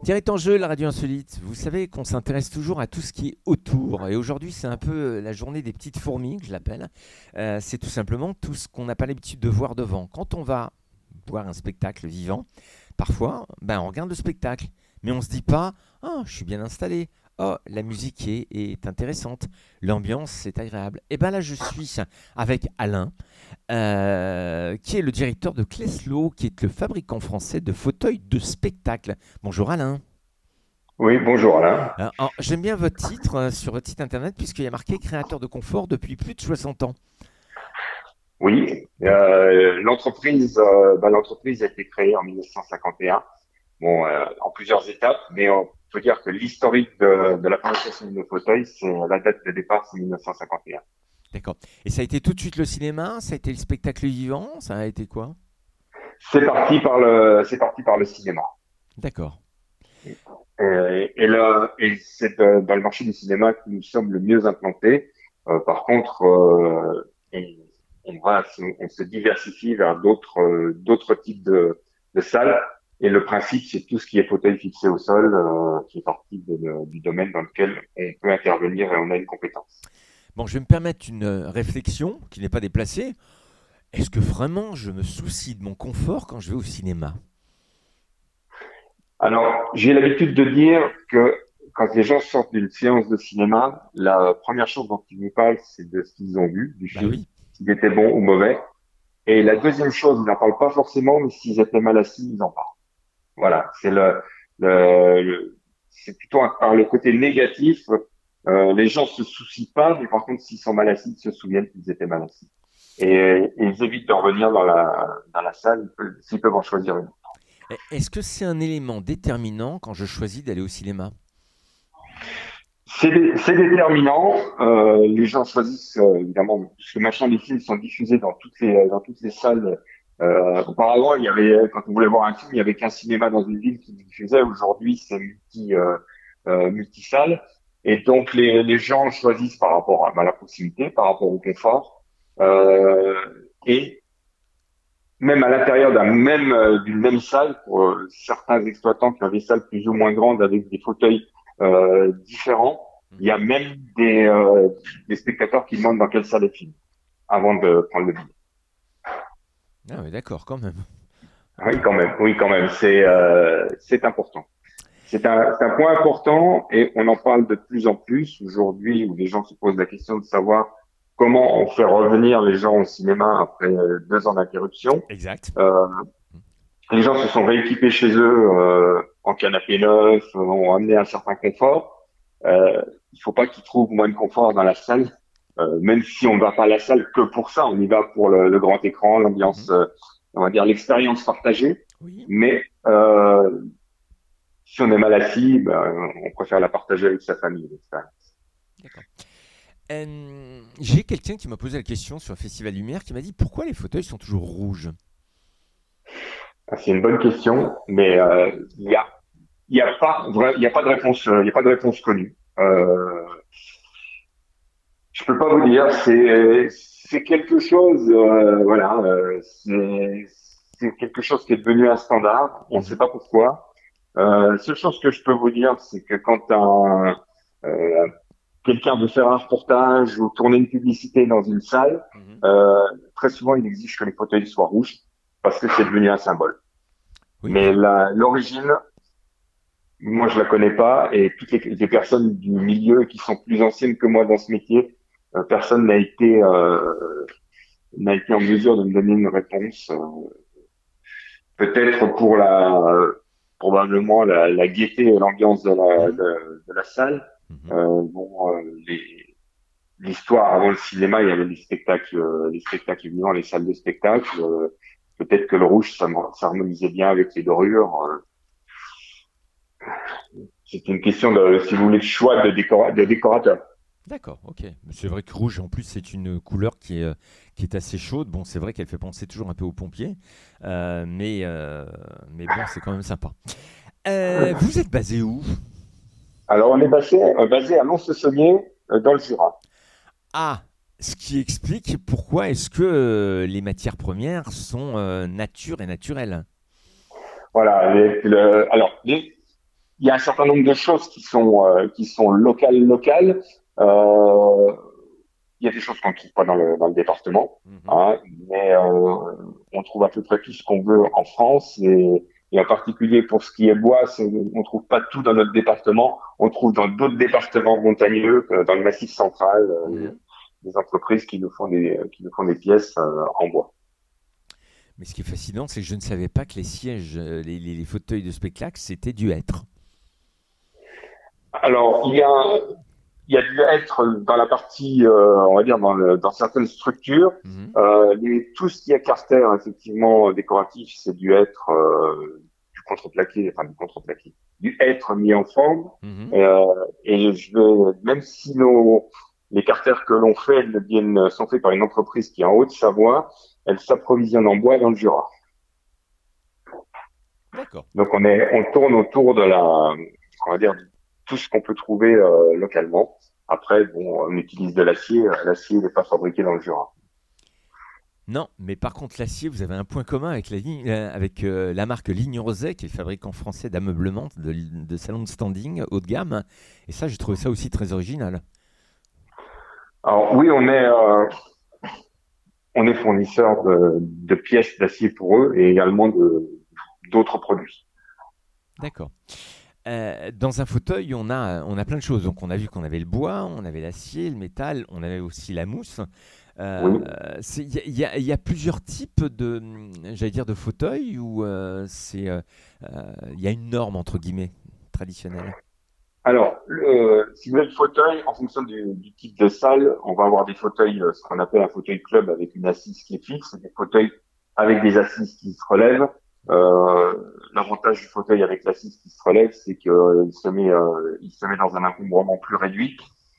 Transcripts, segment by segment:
Direct en jeu, la radio insolite. Vous savez qu'on s'intéresse toujours à tout ce qui est autour. Et aujourd'hui, c'est un peu la journée des petites fourmis, que je l'appelle. C'est tout simplement tout ce qu'on n'a pas l'habitude de voir devant. Quand on va voir un spectacle vivant, parfois, on regarde le spectacle. Mais on ne se dit pas, oh, je suis bien installé. Oh, la musique est intéressante. L'ambiance est agréable. Et bien là, je suis avec Alain, qui est le directeur de Kleslo, qui est le fabricant français de fauteuils de spectacle. Bonjour Alain. Oui, bonjour Alain. Alors, j'aime bien votre titre sur votre site internet puisqu'il y a marqué créateur de confort depuis plus de 60 ans. Oui, Bon, l'entreprise a été créée en 1951, bon, en plusieurs étapes, mais on peut dire que l'historique de la fabrication de nos fauteuils, c'est la date de départ, c'est 1951. d'accord. Et ça a été tout de suite le cinéma, ça a été le spectacle vivant, ça a été quoi? C'est parti par le cinéma. D'accord. Et c'est dans le marché du cinéma que nous sommes le mieux implantés. Par contre, on, on se diversifie vers d'autres types de salles. Et le principe, c'est tout ce qui est fauteuil fixé au sol, qui est partie du domaine dans lequel on peut intervenir et on a une compétence. Bon, je vais me permettre une réflexion qui n'est pas déplacée. Est-ce que vraiment je me soucie de mon confort quand je vais au cinéma? Alors, j'ai l'habitude de dire que quand les gens sortent d'une séance de cinéma, la première chose dont ils nous parlent, c'est de ce qu'ils ont vu du Bah film, oui. s'il était bon ou mauvais. Et la deuxième chose, ils n'en parlent pas forcément, mais s'ils étaient mal assis, ils en parlent. Voilà, c'est plutôt par le côté négatif. Les gens se soucient pas, mais par contre, s'ils sont mal assis, ils se souviennent qu'ils étaient mal assis. Et ils évitent de revenir dans la salle s'ils peuvent en choisir une. Est-ce que c'est un élément déterminant quand je choisis d'aller au cinéma? C'est déterminant. Les gens choisissent évidemment parce que maintenant les films sont diffusés dans toutes les salles. Auparavant, quand on voulait voir un film, il y avait qu'un cinéma dans une ville qui diffusait. Aujourd'hui, c'est multi-salles. Et donc les gens choisissent par rapport à la proximité, par rapport au confort, euh, et même à l'intérieur d'une même salle, pour certains exploitants qui ont des salles plus ou moins grandes avec des fauteuils différents, il y Mhm. a même des spectateurs qui demandent dans quelle salle est film avant de prendre le billet. Ah oui, d'accord, quand même. Ok. Oui, quand même. Oui, quand même. C'est important. C'est un point important et on en parle de plus en plus aujourd'hui où les gens se posent la question de savoir comment on fait revenir les gens au cinéma après 2 ans d'interruption. Exact. Euh, Les gens se sont rééquipés chez eux en canapé neuf, ont amené un certain confort. Il faut pas qu'ils trouvent moins de confort dans la salle, même si on ne va pas à la salle que pour ça. On y va pour le grand écran, Mhm. l'ambiance, on va dire l'expérience partagée. Oui. Mais si on est mal assis, on préfère la partager avec sa famille, l'expérience. D'accord. J'ai quelqu'un qui m'a posé la question sur un festival Lumière qui m'a dit pourquoi les fauteuils sont toujours rouges? Ah, c'est une bonne question, mais il y a pas de réponse, il y a pas de réponse connue. Je peux pas vous dire, c'est quelque chose, voilà, c'est quelque chose qui est devenu un standard. On ne sait Mhm. pas pourquoi. Seule chose que je peux vous dire, c'est que quand euh, quelqu'un veut faire un reportage ou tourner une publicité dans une salle, Mhm. euh, très souvent il exige que les fauteuils soient rouges parce que c'est devenu un symbole. Oui, Mais mais l'origine, moi je la connais pas et toutes les personnes du milieu qui sont plus anciennes que moi dans ce métier, personne n'a été en mesure de me donner une réponse. Peut-être pour probablement la gaieté et l'ambiance mhm. de la salle. Mhm. Bon, l'histoire avant le cinéma, il y avait les spectacles vivants, les salles de spectacle. Peut-être que le rouge, ça s'harmonisait bien avec les dorures. C'est une question de, si vous voulez, de choix de décorateur. D'accord, ok. C'est vrai que rouge, en plus, c'est une couleur qui est assez chaude. Bon, c'est vrai qu'elle fait penser toujours un peu aux pompiers, mais bon, c'est quand même sympa. Vous êtes basé où? Alors, on est basé à Lons-le-Saunier, dans le Jura. Ah, ce qui explique pourquoi est-ce que les matières premières sont nature et naturelles. Voilà. Alors, il y a un certain nombre de choses qui sont locales. Euh, il y a des choses qu'on ne trouve pas dans le département, Mhm. hein, mais on trouve à peu près tout ce qu'on veut en France et en particulier pour ce qui est bois, on trouve pas tout dans notre département. On trouve dans d'autres départements montagneux, dans le Massif central, Mhm. des entreprises qui nous font des pièces en bois. Mais ce qui est fascinant, c'est que je ne savais pas que les sièges, les fauteuils de spectacle, c'était du hêtre. Alors, il y a dû être dans la partie, on va dire, dans certaines structures. Mhm. Tout ce qui est carter, effectivement, décoratif, c'est dû être du contreplaqué, du hêtre mis en forme. Mhm. Euh, même si les carters que l'on fait sont faits par une entreprise qui est en Haute-Savoie, elle s'approvisionne en bois dans le Jura. D'accord. Donc on tourne autour de on va dire, tout ce qu'on peut trouver localement. Après, bon, on utilise de l'acier. L'acier n'est pas fabriqué dans le Jura. Non, mais par contre, l'acier, vous avez un point commun avec avec la marque Ligne Roset, qui est le fabricant français d'ameublement, de salons de standing haut de gamme. Et ça, j'ai trouvé ça aussi très original. Alors oui, on est fournisseur de pièces d'acier pour eux et également d'autres produits. D'accord. Dans un fauteuil, on a plein de choses. Donc, on a vu qu'on avait le bois, on avait l'acier, le métal, on avait aussi la mousse. Oui. Il y a plusieurs types j'allais dire, de fauteuils ou il y a une norme entre guillemets traditionnelle. Alors, si vous voulez le fauteuil, en fonction du type de salle, on va avoir des fauteuils, ce qu'on appelle un fauteuil club avec une assise qui est fixe, des fauteuils avec des assises qui se relèvent. Euh, L'avantage du fauteuil avec l'assise qui se relève, c'est il se met dans un encombrement plus réduit.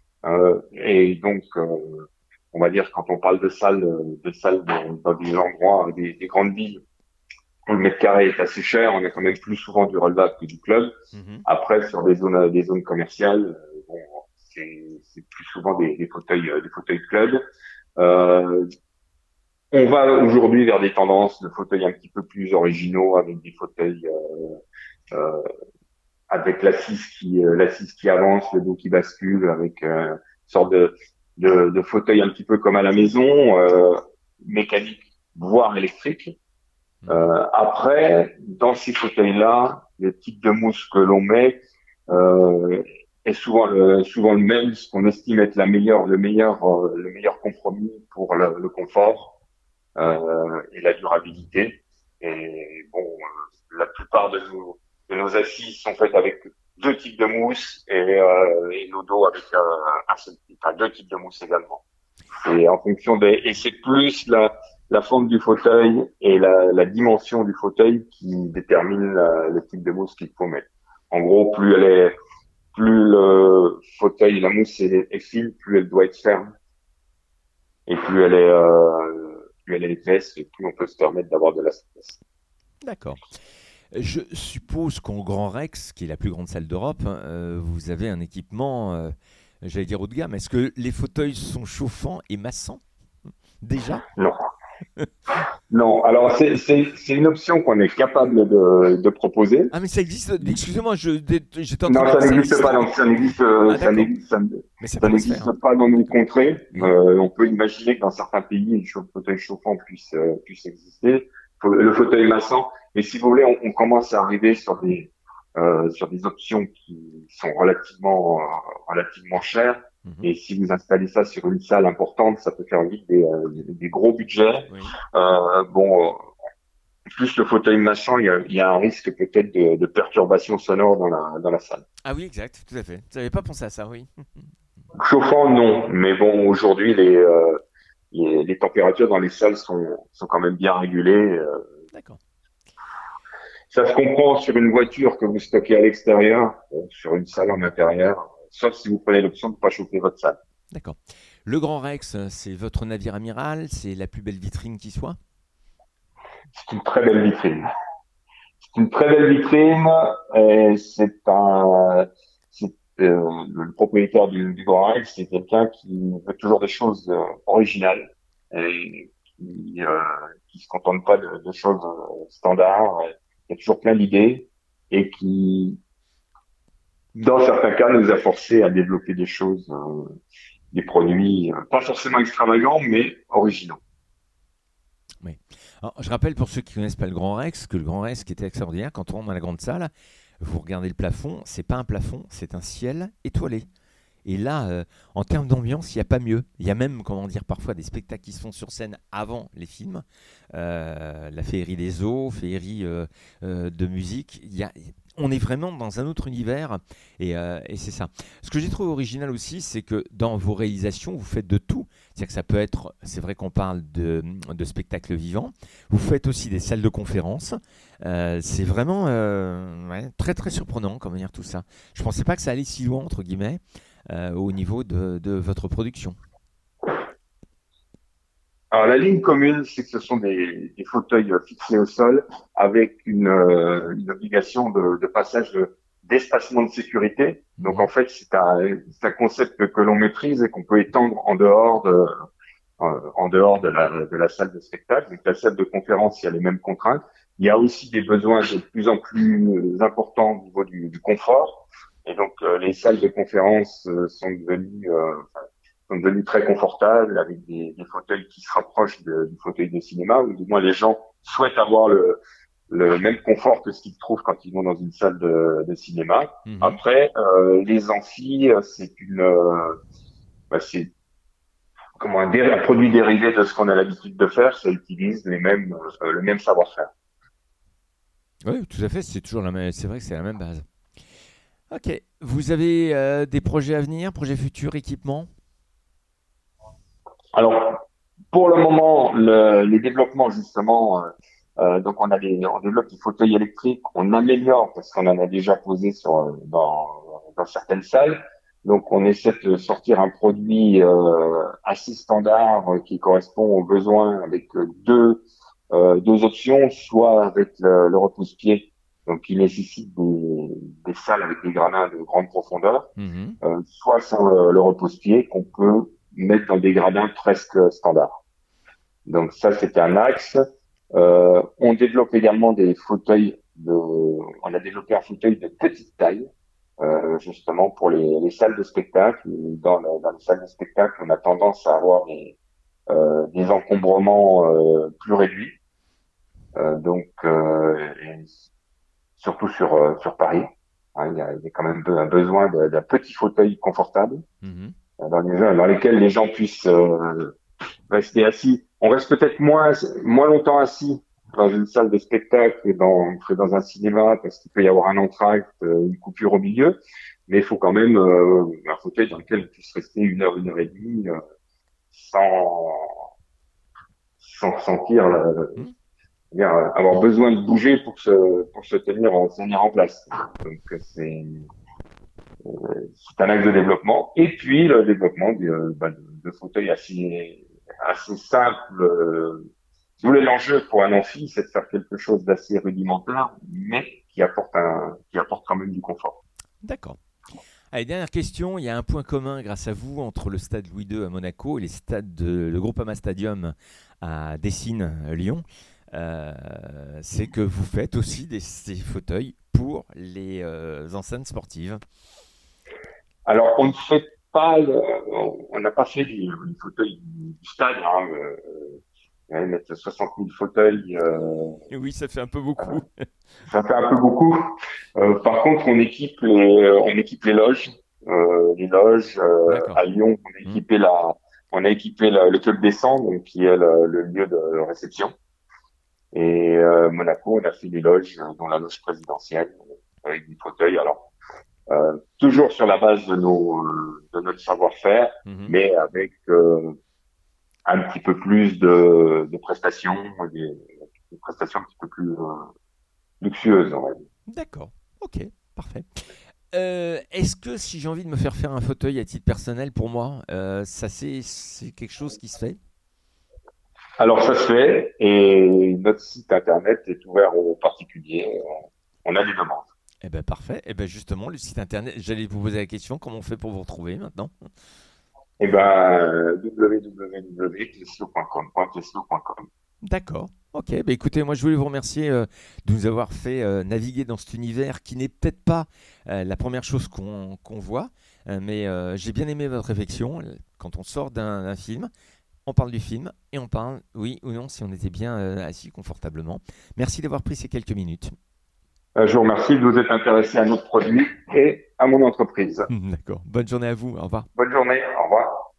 Et donc, on va dire quand on parle de salles dans des endroits, des grandes villes, où le mètre carré est assez cher, on a quand même plus souvent du relevable que du club. Mhm. Après, sur des zones commerciales, bon, c'est plus souvent des fauteuils club. Euh, on va aujourd'hui vers des tendances de fauteuils un petit peu plus originaux, avec des fauteuils euh, avec l'assise qui avance, le dos qui bascule, avec une sorte de fauteuil un petit peu comme à la maison, mécanique voire électrique. Mhm. Après, dans ces fauteuils-là, le type de mousse que l'on met euh, est souvent le même, ce qu'on estime être le meilleur compromis pour le confort et la durabilité. Et bon, la plupart de nos assises sont faites avec deux types de mousse et nos dos avec un seul type, enfin, deux types de mousse également. Et c'est plus la forme du fauteuil et la dimension du fauteuil qui détermine le type de mousse qu'il faut mettre. En gros, plus le fauteuil, la mousse est fine, plus elle doit être ferme et plus elle est épaisse et plus on peut se permettre d'avoir de la souplesse. D'accord. Je suppose qu'au Grand Rex, qui est la plus grande salle d'Europe, vous avez un équipement, j'allais dire haut de gamme. Est-ce que les fauteuils sont chauffants et massants déjà? Non, non. Alors c'est une option qu'on est capable de proposer. Ah mais ça existe. Excusez-moi, j'étais en train de Non, me ça dire ça n'existe pas. existait. Donc Ah d'accord. Mais ça ça pourrait se faire. n'existe pas dans nos D'accord. contrées. Oui. On peut imaginer que dans certains pays, fauteuil chauffant puisse exister. Le fauteuil massant. Mais si vous voulez, on commence à arriver sur des options qui sont relativement chères. Mhm. Et si vous installez ça sur une salle importante, ça peut faire vite des gros budgets. Oui. Bon, plus le fauteuil massant, il y a un risque peut-être de perturbation sonore dans la salle. Ah oui, exact, tout à fait. J'avais pas pensé à ça, oui. Chauffant, non. Mais bon, aujourd'hui, les températures dans les salles sont quand même bien régulées. D'accord. Ça se comprend sur une voiture que vous stockez à l'extérieur, sur une salle en intérieur, sauf si vous prenez l'option de ne pas chauffer votre salle. D'accord. Le Grand Rex, c'est votre navire amiral, c'est la plus belle vitrine qui soit? C'est une très belle vitrine. C'est une très belle vitrine. Et le propriétaire du Grand Rex, c'est quelqu'un qui veut toujours des choses originales et qui se contente pas de choses standards. Il y a toujours plein d'idées et qui dans certains cas, nous a forcé à développer des choses, des produits pas forcément extravagants, mais originaux. Oui. Alors, je rappelle pour ceux qui ne connaissent pas le Grand Rex que le Grand Rex qui était extraordinaire, quand on rentre dans la grande salle, vous regardez le plafond, c'est pas un plafond, c'est un ciel étoilé. Et là, en termes d'ambiance, il n'y a pas mieux. Il y a même, comment dire, parfois des spectacles qui se font sur scène avant les films. La féerie des eaux, féerie de musique. On est vraiment dans un autre univers et c'est ça. Ce que j'ai trouvé original aussi, c'est que dans vos réalisations, vous faites de tout. C'est-à-dire que ça peut être, c'est vrai qu'on parle de spectacles vivants. Vous faites aussi des salles de conférences. C'est vraiment ouais, très très surprenant, comment dire tout ça. Je ne pensais pas que ça allait si loin, entre guillemets au niveau de votre production. Alors la ligne commune, c'est que ce sont des fauteuils fixés au sol avec une obligation de passage d'espacement de sécurité. Donc Mhm. en fait, c'est un concept que l'on maîtrise et qu'on peut étendre en dehors de la salle de spectacle. Donc la salle de conférence, il y a les mêmes contraintes. Il y a aussi des besoins de plus en plus importants au niveau du confort. Et donc les salles de conférence sont devenues très confortables avec des fauteuils qui se rapprochent du fauteuil de cinéma, ou du moins les gens souhaitent avoir le même confort que ce qu'ils trouvent quand ils vont dans une salle de cinéma. Mhm. Après, les amphis, c'est comment un produit dérivé de ce qu'on a l'habitude de faire, ça utilise le même savoir-faire. Oui, tout à fait. C'est toujours la même. C'est vrai que c'est la même base. Ok. Vous avez des projets à venir, projets futurs, équipements. Alors, pour le moment, les développements justement, donc on développe des fauteuils électriques, on améliore parce qu'on en a déjà posé dans certaines salles. Donc, on essaie de sortir un produit assez standard qui correspond aux besoins avec deux options, soit avec le repousse-pied, donc qui nécessite des salles avec des gradins de grande profondeur, Mhm. soit sans le repousse-pied qu'on peut mettre dans des gradins presque standards. Donc ça, c'était un axe. On développe également on a développé un fauteuil de petite taille, justement pour les salles de spectacle. Dans les salles de spectacle, on a tendance à avoir des encombrements plus réduits. Et surtout sur Paris. Hein, il y a quand même un besoin d'un petit fauteuil confortable Mhm. dans lesquels les gens puissent rester assis. On reste peut-être moins longtemps assis dans une salle de spectacle que dans un cinéma parce qu'il peut y avoir un entracte, une coupure au milieu. Mais il faut quand même un fauteuil dans lequel on puisse rester une heure et demie sans, sans ressentir Mhm. c'est-à-dire avoir besoin de bouger pour se tenir en place. Donc c'est un axe de développement. Et puis le développement de fauteuils assez simples. D'où l'enjeu pour un amphi, c'est de faire quelque chose d'assez rudimentaire, mais qui apporte quand même du confort. D'accord. Allez, dernière question. Il y a un point commun, grâce à vous, entre le stade Louis II à Monaco et les stades de le Groupama Stadium à Dessines, Lyon. Euh, c'est que vous faites aussi ces fauteuils pour les enceintes sportives. Alors on n'a pas fait du fauteuil du stade, hein, mettre 60 000 fauteuils, Oui, ça fait un peu beaucoup. ça fait un peu beaucoup. Par contre, on équipe les loges D'accord. à Lyon. Hmm. On a équipé le club des 100, donc qui est le lieu de réception. Et Monaco, on a fait les loges, dont la loge présidentielle, avec des fauteuils. Alors toujours sur la base de notre savoir-faire, Mhm. mais avec un petit peu plus de prestations, des prestations un petit peu plus luxueuses, on va dire. D'accord. Ok, parfait. Est-ce que si j'ai envie de me faire faire un fauteuil à titre personnel pour moi, ça c'est quelque chose qui se fait? Alors ça se fait et notre site internet est ouvert aux particuliers. On a des demandes. Eh ben parfait. Eh ben justement, le site internet, j'allais vous poser la question, comment on fait pour vous retrouver maintenant? Eh ben www.tessio.com. D'accord. Ok, bah écoutez, moi je voulais vous remercier de nous avoir fait naviguer dans cet univers qui n'est peut-être pas la première chose qu'on voit, mais j'ai bien aimé votre réflexion. Quand on sort d'un film, on parle du film et on parle, oui ou non, si on était bien assis confortablement. Merci d'avoir pris ces quelques minutes. Je vous remercie de vous être intéressé à notre produit et à mon entreprise. D'accord. Bonne journée à vous. Au revoir. Bonne journée. Au revoir.